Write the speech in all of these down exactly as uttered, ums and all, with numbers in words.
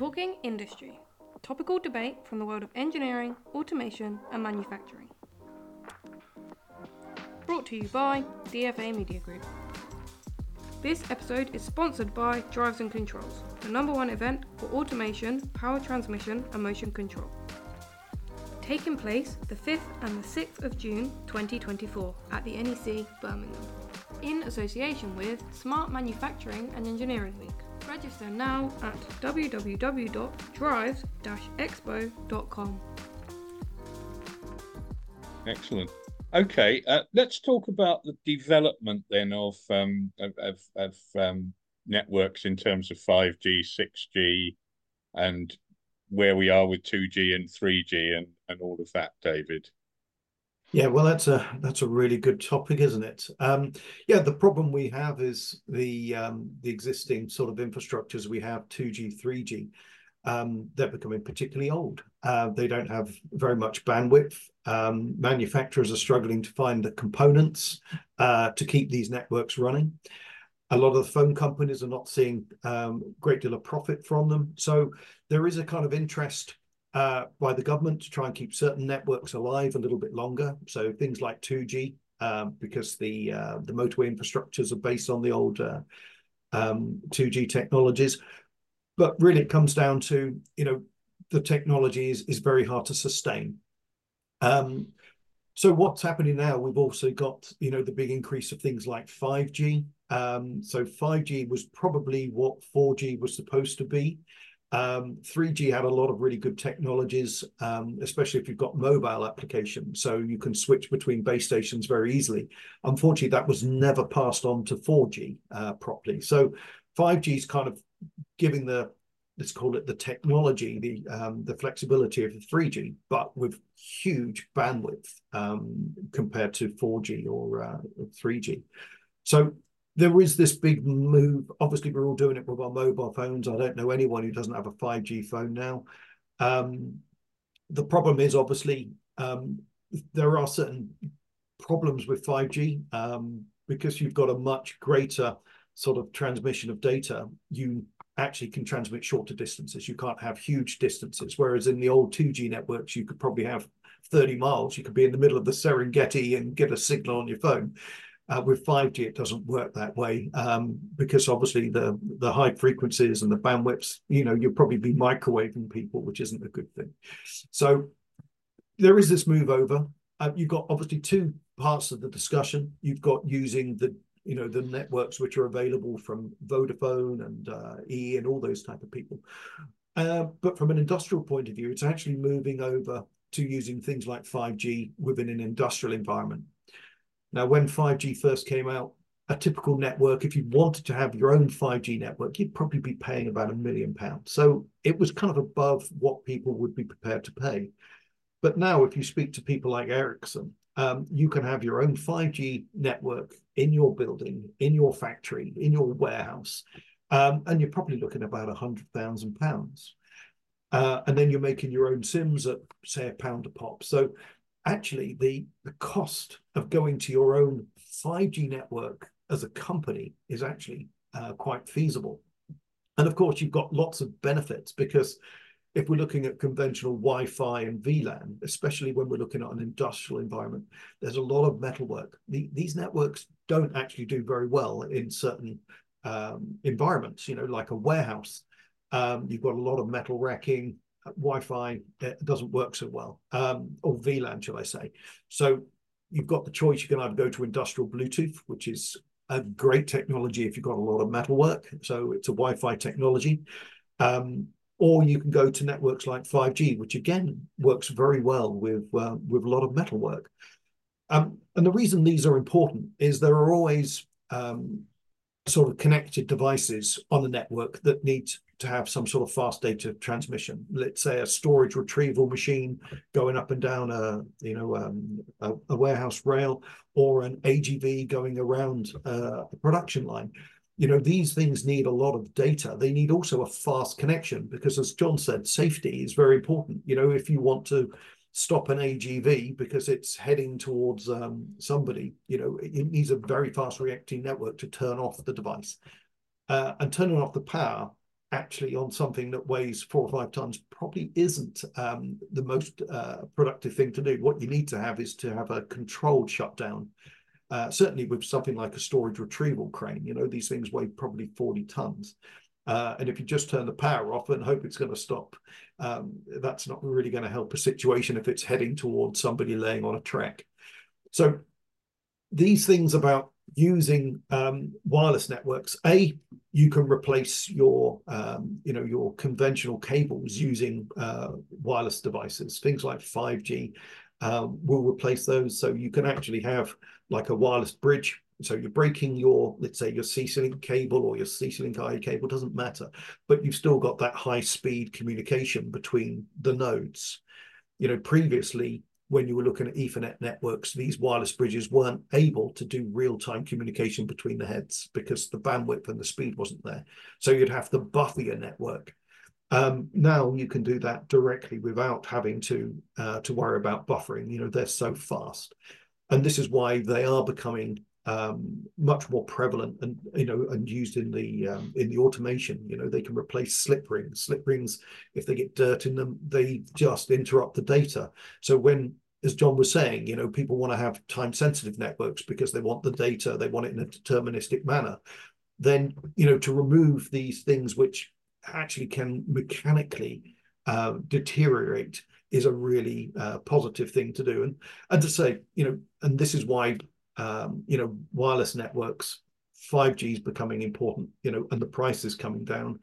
Talking Industry, topical debate from the world of engineering, automation and manufacturing. Brought to you by D F A Media Group. This episode is sponsored by Drives and Controls, the number one event for automation, power transmission and motion control. Taking place the fifth and the sixth of June twenty twenty-four at the N E C Birmingham, in association with Smart Manufacturing and Engineering Week. Register now at w w w dot drives dash expo dot com. Excellent. Okay, uh, let's talk about the development then of um, of, of, of um, networks in terms of five G, six G, and where we are with two G and three G and, and all of that, David. Yeah, well, that's a that's a really good topic, isn't it? Um, yeah, the problem we have is the um, the existing sort of infrastructures we have, two G, three G. Um, they're becoming particularly old. Uh, they don't have very much bandwidth. Um, manufacturers are struggling to find the components uh, to keep these networks running. A lot of the phone companies are not seeing um, a great deal of profit from them. So there is a kind of interest uh, by the government to try and keep certain networks alive a little bit longer. So things like two G, um, because the uh, the motorway infrastructures are based on the old uh, um, two G technologies. But really, it comes down to, you know, the technology is, is very hard to sustain. Um, so what's happening now, we've also got, you know, the big increase of things like five G. Um, so five G was probably what four G was supposed to be. Um, three G had a lot of really good technologies, um, especially if you've got mobile applications. So you can switch between base stations very easily. Unfortunately, that was never passed on to four G uh, properly. So five G is kind of giving the, let's call it the technology, the um, the flexibility of the three G, but with huge bandwidth um, compared to four G or uh, three G. So there is this big move. Obviously, we're all doing it with our mobile phones. I don't know anyone who doesn't have a five G phone now. Um, the problem is, obviously, um, there are certain problems with five G um, because you've got a much greater sort of transmission of data. You actually can transmit shorter distances. You can't have huge distances. Whereas in the old two G networks, you could probably have thirty miles. You could be in the middle of the Serengeti and get a signal on your phone. Uh, with five G, it doesn't work that way um, because obviously the, the high frequencies and the bandwidths, you know, you'll probably be microwaving people, which isn't a good thing. So there is this move over. Uh, you've got obviously two parts of the discussion. You've got using the you know, the networks which are available from Vodafone and uh, E and all those type of people. Uh, but from an industrial point of view, it's actually moving over to using things like five G within an industrial environment. Now, when five G first came out, a typical network, if you wanted to have your own five G network, you'd probably be paying about a million pounds. So it was kind of above what people would be prepared to pay. But now, if you speak to people like Ericsson, um, you can have your own five G network in your building, in your factory, in your warehouse, um, and you're probably looking at about a hundred thousand pounds. Uh, and then you're making your own SIMs at, say, a pound a pop. So actually, the, the cost of going to your own five G network as a company is actually uh, quite feasible. And of course, you've got lots of benefits because if we're looking at conventional Wi-Fi and V LAN, especially when we're looking at an industrial environment, there's a lot of metalwork. The, these networks don't actually do very well in certain um, environments, you know, like a warehouse. Um, you've got a lot of metal racking. Wi-Fi doesn't work so well, um, or V LAN, shall I say. So you've got the choice. You can either go to industrial Bluetooth, which is a great technology if you've got a lot of metalwork. So it's a Wi-Fi technology. Um, Or you can go to networks like five G, which again works very well with uh, with a lot of metalwork. Um, and the reason these are important is there are always um, sort of connected devices on the network that need to have some sort of fast data transmission. Let's say a storage retrieval machine going up and down a you know um, a, a warehouse rail, or an A G V going around uh, a production line. You know, these things need a lot of data. They need also a fast connection because, as John said, safety is very important. You know, if you want to stop an A G V because it's heading towards um, somebody, you know, it needs a very fast reacting network to turn off the device. Uh, and turning off the power actually on something that weighs four or five tons probably isn't um, the most uh, productive thing to do. What you need to have is to have a controlled shutdown. Uh, certainly with something like a storage retrieval crane, you know, these things weigh probably forty tons. Uh, and if you just turn the power off and hope it's going to stop, um, that's not really going to help a situation if it's heading towards somebody laying on a track. So these things about using um, wireless networks, A, you can replace your, um, you know, your conventional cables using uh, wireless devices. Things like five G um, will replace those. So you can actually have like a wireless bridge. So you're breaking your, let's say your C-Link cable or your C-Link I A cable, doesn't matter, but you've still got that high speed communication between the nodes. You know, previously, when you were looking at Ethernet networks, these wireless bridges weren't able to do real-time communication between the heads because the bandwidth and the speed wasn't there. So you'd have to buffer your network. Um, now you can do that directly without having to uh, to worry about buffering. You know, they're so fast. And this is why they are becoming um, much more prevalent and, you know, and used in the um, in the automation. You know, they can replace slip rings. Slip rings, if they get dirt in them, they just interrupt the data. So when, as John was saying, you know, people want to have time-sensitive networks because they want the data, they want it in a deterministic manner. Then, you know, to remove these things which actually can mechanically uh, deteriorate is a really uh, positive thing to do. And, and to say, you know, and this is why, um, you know, wireless networks, five G is becoming important, you know, and the price is coming down.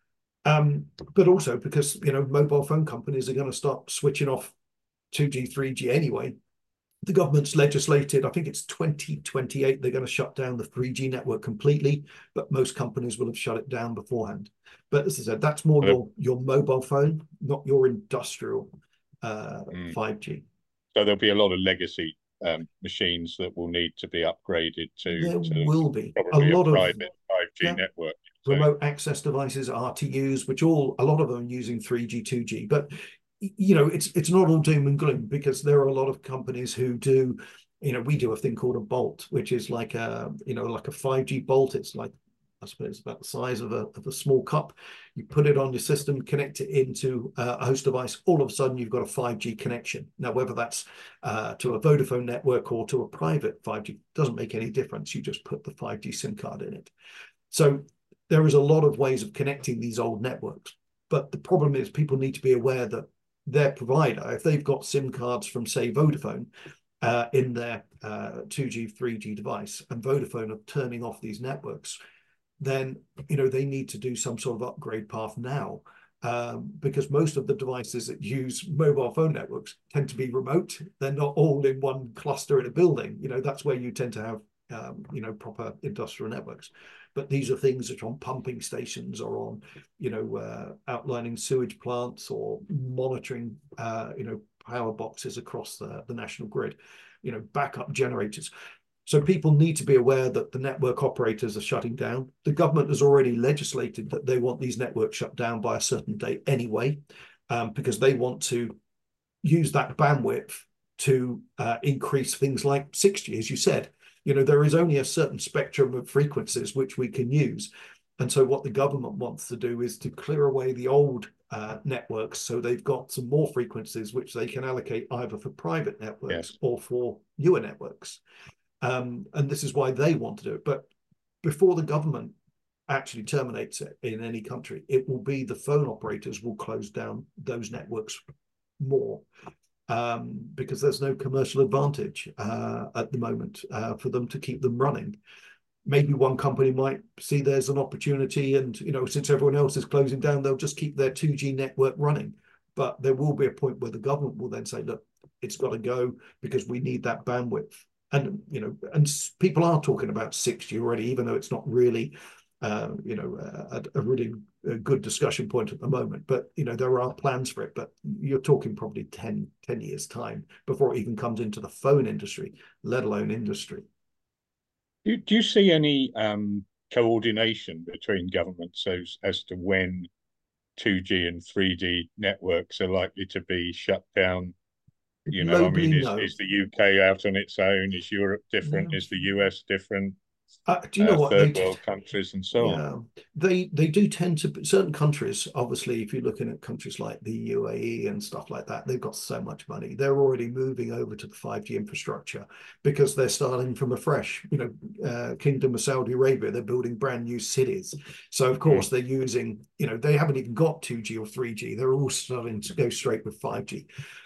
Um, but also because, you know, mobile phone companies are going to start switching off two G, three G anyway. The government's legislated, I think it's twenty twenty-eight, they're going to shut down the three G network completely, but most companies will have shut it down beforehand. But as I said, that's more your, your mobile phone, not your industrial uh, mm. five G. So there'll be a lot of legacy um, machines that will need to be upgraded to. There to will be a lot a of five G yeah, network. So. Remote access devices, R T Us, which all, a lot of them are using three G, two G. But, you know, it's it's not all doom and gloom because there are a lot of companies who do, you know, we do a thing called a bolt, which is like a, you know, like a five G bolt. It's like, I suppose about the size of a, of a small cup. You put it on your system, connect it into a host device. All of a sudden, you've got a five G connection. Now, whether that's uh, to a Vodafone network or to a private five G, doesn't make any difference. You just put the five G SIM card in it. So there is a lot of ways of connecting these old networks. But the problem is people need to be aware that their provider, if they've got SIM cards from, say, Vodafone, uh, in their uh, two G, three G device, and Vodafone are turning off these networks, then, you know, they need to do some sort of upgrade path now, um, because most of the devices that use mobile phone networks tend to be remote. They're not all in one cluster in a building. You know, that's where you tend to have, um, you know, proper industrial networks. But these are things that are on pumping stations or on, you know, uh, outlining sewage plants or monitoring, uh, you know, power boxes across the, the national grid, you know, backup generators. So people need to be aware that the network operators are shutting down. The government has already legislated that they want these networks shut down by a certain date anyway, um, because they want to use that bandwidth to uh, increase things like six G, as you said. You know, there is only a certain spectrum of frequencies which we can use. And so what the government wants to do is to clear away the old uh, networks so they've got some more frequencies which they can allocate either for private networks yes. or for newer networks. Um, and this is why they want to do it. But before the government actually terminates it in any country, it will be the phone operators will close down those networks more. Um, because there's no commercial advantage uh, at the moment uh, for them to keep them running. Maybe one company might see there's an opportunity and, you know, since everyone else is closing down, they'll just keep their two G network running. But there will be a point where the government will then say, look, it's got to go because we need that bandwidth. And, you know, and people are talking about six G already, even though it's not really, uh, you know, a, a really a good discussion point at the moment. But, you know, there are plans for it. But you're talking probably ten, ten years time before it even comes into the phone industry, let alone industry. Do, do you see any um, coordination between governments as, as to when two G and three G networks are likely to be shut down? You know, Globally, I mean, is, no. is the U K out on its own? Is Europe different? No. Is the U S different? Uh, do you know uh, what they third world countries and so on. Yeah, they they do tend to certain countries. Obviously, if you're looking at countries like the U A E and stuff like that, they've got so much money. They're already moving over to the five G infrastructure because they're starting from afresh. You know, uh, Kingdom of Saudi Arabia, they're building brand new cities. So of course Mm. they're using. You know, they haven't even got two G or three G. They're all starting to go straight with five G.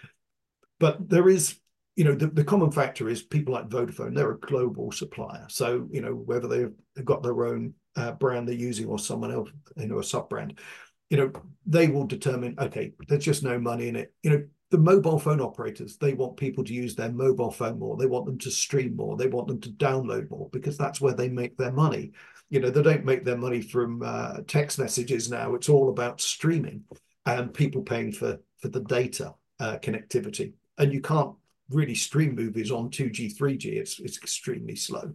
But there is, you know, the, the common factor is people like Vodafone, they're a global supplier. So, you know, whether they've got their own uh, brand they're using or someone else, you know, a sub brand, you know, they will determine, okay, there's just no money in it. You know, the mobile phone operators, they want people to use their mobile phone more. They want them to stream more. They want them to download more because that's where they make their money. You know, they don't make their money from uh, text messages now. It's all about streaming and people paying for, for the data uh, connectivity. And you can't really stream movies on two G, three G. It's it's extremely slow.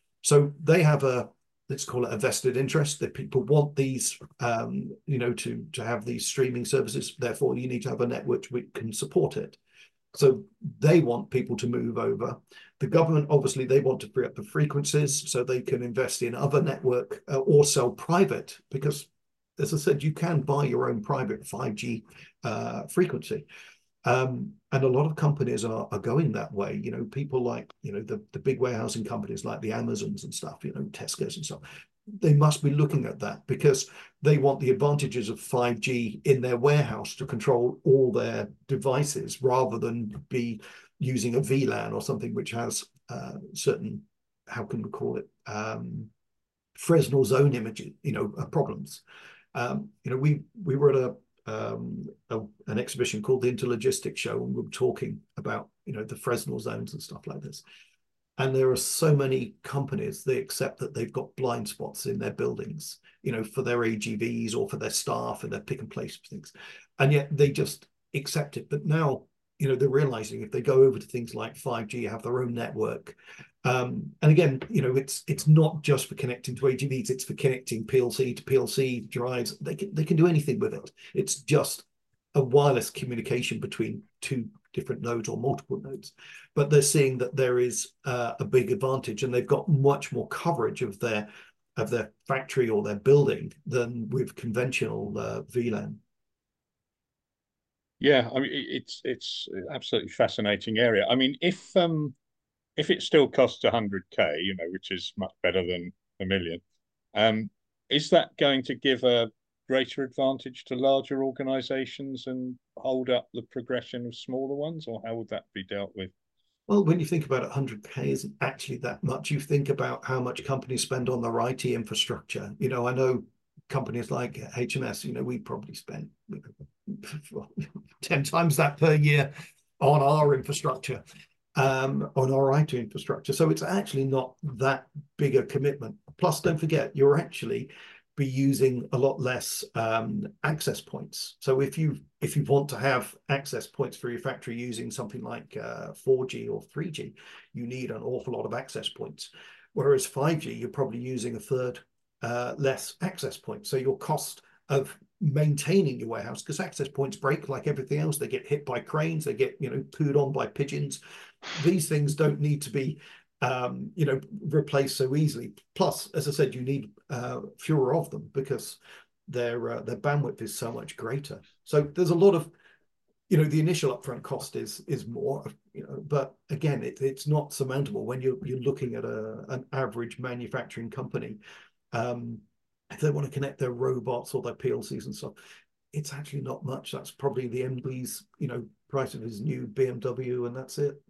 So they have a, let's call it a vested interest that people want these, um, you know, to to have these streaming services. Therefore, you need to have a network which can support it. So they want people to move over. The government, obviously, they want to free up the frequencies so they can invest in other network uh, or sell private because, as I said, you can buy your own private five G uh, frequency. Um, and a lot of companies are, are going that way. You know, people like, you know, the, the big warehousing companies like the Amazons and stuff, you know, Tesco's and stuff, they must be looking at that because they want the advantages of five G in their warehouse to control all their devices rather than be using a V LAN or something which has uh, certain, how can we call it, um, Fresnel zone images, you know, uh, problems. Um, you know, we we were at a um, a, an exhibition called the Interlogistics Show, and we were talking about, you know, the Fresnel zones and stuff like this. And there are so many companies, they accept that they've got blind spots in their buildings, you know, for their A G Vs or for their staff and their pick and place things. And yet they just accept it. But now, you know, they're realizing if they go over to things like five G, have their own network. Um, and again, you know, it's it's not just for connecting to A G Vs, it's for connecting P L C to P L C drives. They can, they can do anything with it. It's just a wireless communication between two different nodes or multiple nodes. But they're seeing that there is uh, a big advantage, and they've got much more coverage of their of their factory or their building than with conventional uh, V LAN. Yeah, I mean it's it's absolutely fascinating area. I mean, if um if it still costs a hundred K, you know, which is much better than a million, um, is that going to give a greater advantage to larger organizations and hold up the progression of smaller ones, or how would that be dealt with? Well, when you think about it, one hundred K isn't actually that much. You think about how much companies spend on their I T infrastructure. You know, I know companies like H M S, you know, we probably spend ten times that per year on our infrastructure, um, on our I T infrastructure. So it's actually not that big a commitment. Plus, don't forget, you're actually be using a lot less um, access points. So if you if you want to have access points for your factory using something like uh, four G or three G, you need an awful lot of access points. Whereas five G, you're probably using a third uh, less access points. So your cost of maintaining your warehouse, because access points break like everything else, they get hit by cranes, they get, you know, pooed on by pigeons. These things don't need to be um, you know, replaced so easily. Plus, as I said, you need uh, fewer of them because their uh, their bandwidth is so much greater. So there's a lot of, you know, the initial upfront cost is is more, you know, but again, it, it's not surmountable when you're you're looking at a an average manufacturing company. Um, if they want to connect their robots or their P L Cs and stuff, it's actually not much. That's probably the M D's, you know, price of his new B M W, and that's it.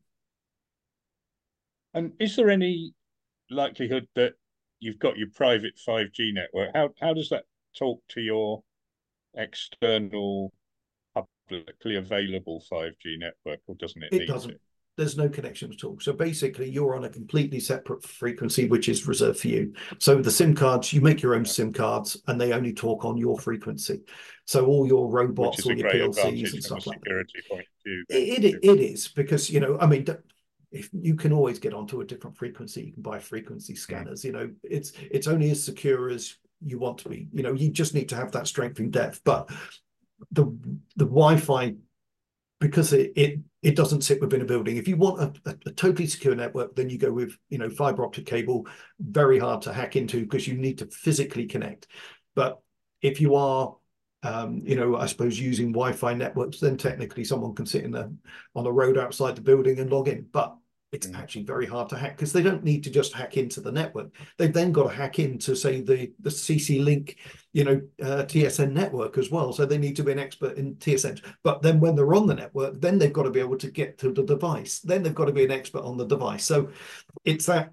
And is there any likelihood that you've got your private five G network? How how does that talk to your external publicly available five G network, or doesn't it It need doesn't. to? There's no connection at all. So basically, you're on a completely separate frequency, which is reserved for you. So the SIM cards, you make your own SIM cards, and they only talk on your frequency. So all your Which robots, is all a your great P L Cs advantage and from a stuff like that. security point of view, then. It, it, it is because, you know, I mean, if you can always get onto a different frequency, you can buy frequency scanners. Mm. You know, it's it's only as secure as you want to be. You know, you just need to have that strength and depth. But the the Wi-Fi because it, it it doesn't sit within a building. If you want a, a, a totally secure network, then you go with, you know, fiber optic cable, very hard to hack into because you need to physically connect. But if you are, um, you know, I suppose using Wi-Fi networks, then technically someone can sit in the on a road outside the building and log in. But it's Mm. actually very hard to hack because they don't need to just hack into the network. They've then got to hack into, say, the the C C Link, you know, uh, T S N network as well. So they need to be an expert in T S N. But then when they're on the network, then they've got to be able to get to the device. Then they've got to be an expert on the device. So it's that,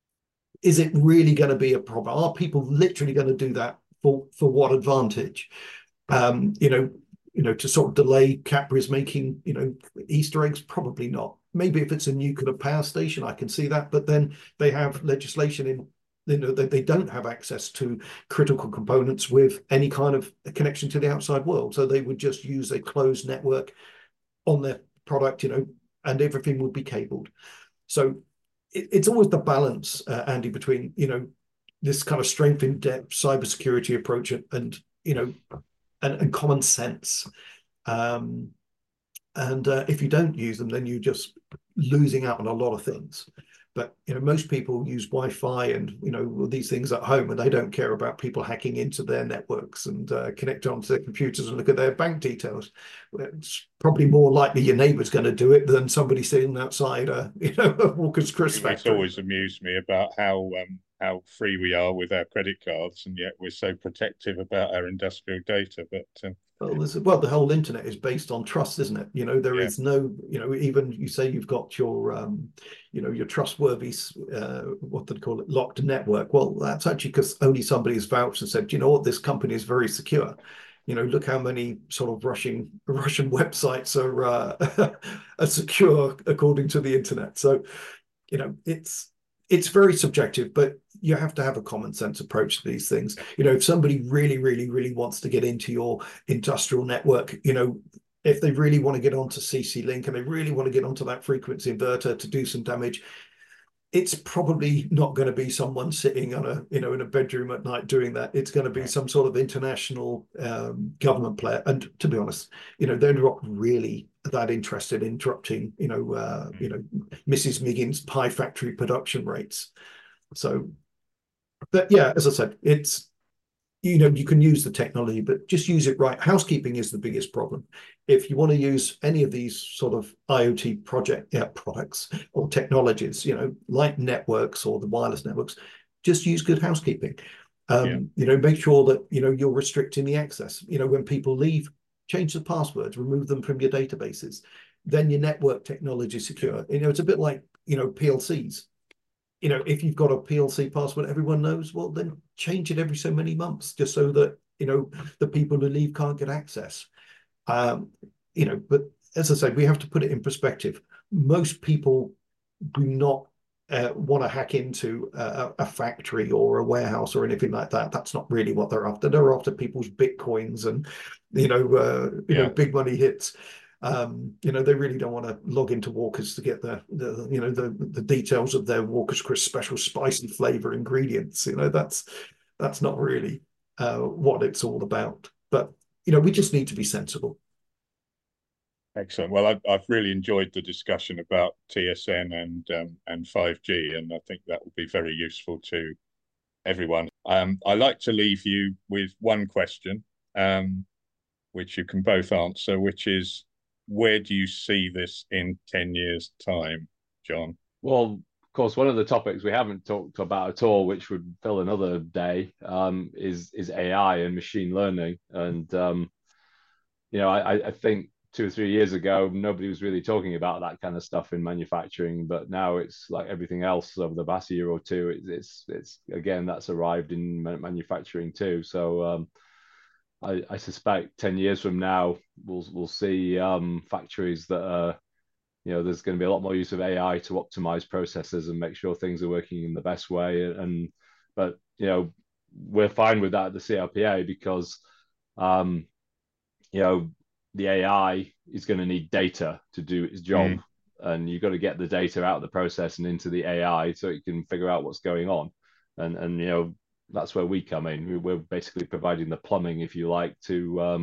is it really going to be a problem? Are people literally going to do that for, for what advantage? Um, you know, you know, to sort of delay Capri's making, you know, Easter eggs? Probably not. Maybe if it's a nuclear power station, I can see that. But then they have legislation in, you know, that they don't have access to critical components with any kind of connection to the outside world. So they would just use a closed network on their product, you know, and everything would be cabled. So it, it's always the balance, uh, Andy, between, you know, this kind of strength in depth cybersecurity approach and, and you know, and, and common sense. Um, and uh, if you don't use them, then you're just losing out on a lot of things. But you know, most people use Wi-Fi and you know these things at home, and they don't care about people hacking into their networks and uh, connect onto their computers and look at their bank details. It's probably more likely your neighbour's going to do it than somebody sitting outside a you know a Walker's Crisp It's factory. always amused me about how um, how free we are with our credit cards, and yet we're so protective about our industrial data. But um, Well, there's, well, the whole internet is based on trust, isn't it? You know, there yeah, is no, you know, even you say you've got your, um, you know, your trustworthy, uh, what do they call it, locked network. Well, that's actually because only somebody has vouched and said, you know what, this company is very secure. You know, look how many sort of Russian Russian websites are uh, are secure according to the internet. So, you know, it's it's very subjective, but you have to have a common sense approach to these things. You know, if somebody really, really, really wants to get into your industrial network, you know, if they really want to get onto C C Link and they really want to get onto that frequency inverter to do some damage, it's probably not going to be someone sitting on a, you know, in a bedroom at night doing that. It's going to be some sort of international um, government player. And to be honest, you know, they're not really that interested in interrupting, you know, uh, you know, Missus Miggin's pie factory production rates. So, but yeah, as I said, it's, you know, you can use the technology, but just use it right. Housekeeping is the biggest problem. If you want to use any of these sort of IoT project yeah, products or technologies, you know, like networks or the wireless networks, just use good housekeeping. Um, yeah, you know, make sure that, you know, you're restricting the access. You know, when people leave, change the passwords, remove them from your databases. Then your network technology is secure. You know, it's a bit like, you know, P L Cs. You know, if you've got a P L C password everyone knows, well, then change it every so many months, just so that, you know, the people who leave can't get access. Um, you know, but as I said, we have to put it in perspective. Most people do not uh, want to hack into a, a factory or a warehouse or anything like that. That's not really what they're after. They're after people's bitcoins and, you know, uh, you yeah. know, big money hits. Um, you know, they really don't want to log into Walker's to get the, the you know, the the details of their Walker's Crisp special spicy flavor ingredients. You know, that's that's not really uh, what it's all about. But you know, we just need to be sensible. Excellent. Well, I've I've really enjoyed the discussion about T S N and um, and five G, and I think that will be very useful to everyone. Um, I like to leave you with one question, um, which you can both answer, which is, where do you see this in ten years' time, John? Well, of course, one of the topics we haven't talked about at all, which would fill another day, um, is is A I and machine learning. And um, you know, I, I think two or three years ago, nobody was really talking about that kind of stuff in manufacturing, but now it's like everything else over the past year or two. It's it's, it's again that's arrived in manufacturing too. So um, I, I suspect ten years from now, we'll we'll see um, factories that are, you know, there's going to be a lot more use of A I to optimize processes and make sure things are working in the best way. And but you know, we're fine with that at the C R P A because um, you know, the A I is going to need data to do its job. Mm. And you've got to get the data out of the process and into the A I so it can figure out what's going on. And and you know, that's where we come in. We're basically providing the plumbing, if you like, to um,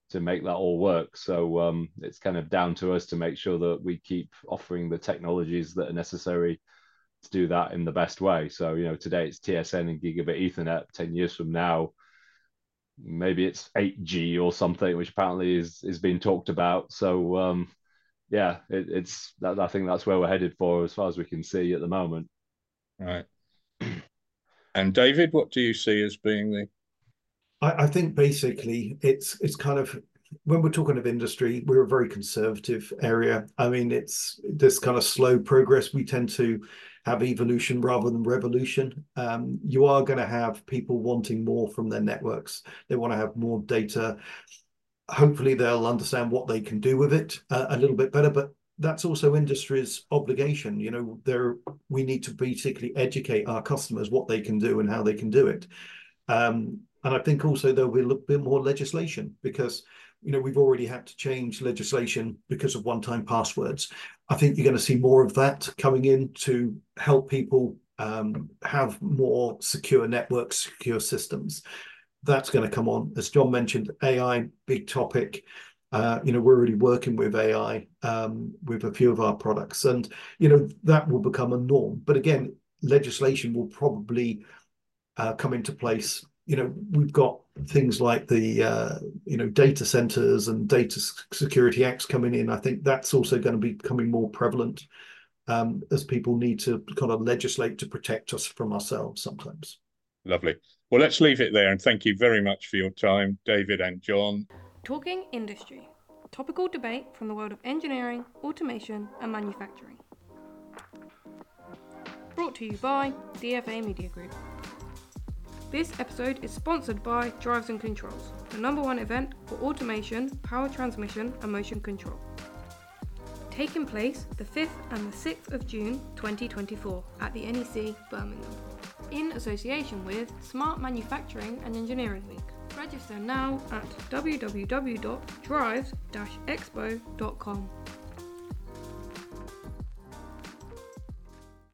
to make that all work. So um, it's kind of down to us to make sure that we keep offering the technologies that are necessary to do that in the best way. So, you know, today it's T S N and gigabit Ethernet. ten years from now, maybe it's eight G or something, which apparently is is being talked about. So um, yeah, it, it's that, I think that's where we're headed for as far as we can see at the moment. Right. And David, what do you see as being the? I, I think basically it's it's kind of, when we're talking of industry, we're a very conservative area. I mean, it's this kind of slow progress. We tend to have evolution rather than revolution. Um, you are going to have people wanting more from their networks. They want to have more data. Hopefully, they'll understand what they can do with it uh, a little bit better. But that's also industry's obligation. You know, there we need to basically educate our customers what they can do and how they can do it. Um, and I think also there'll be a little bit more legislation, because you know, we've already had to change legislation because of one-time passwords. I think you're going to see more of that coming in to help people um, have more secure networks, secure systems. That's going to come on. As John mentioned, A I, big topic. Uh, you know, we're already working with A I um, with a few of our products, and you know, that will become a norm. But again, legislation will probably uh, come into place. You know, we've got things like the, uh, you know, data centers and data security acts coming in. I think that's also going to be becoming more prevalent um, as people need to kind of legislate to protect us from ourselves sometimes. Lovely. Well, let's leave it there. And thank you very much for your time, David and John. Talking Industry. Topical debate from the world of engineering, automation and manufacturing. Brought to you by D F A Media Group. This episode is sponsored by Drives and Controls, the number one event for automation, power transmission and motion control. Taking place the fifth and the sixth of June twenty twenty-four at the N E C Birmingham, in association with Smart Manufacturing and Engineering Week. Register now at w w w dot drives dash expo dot com.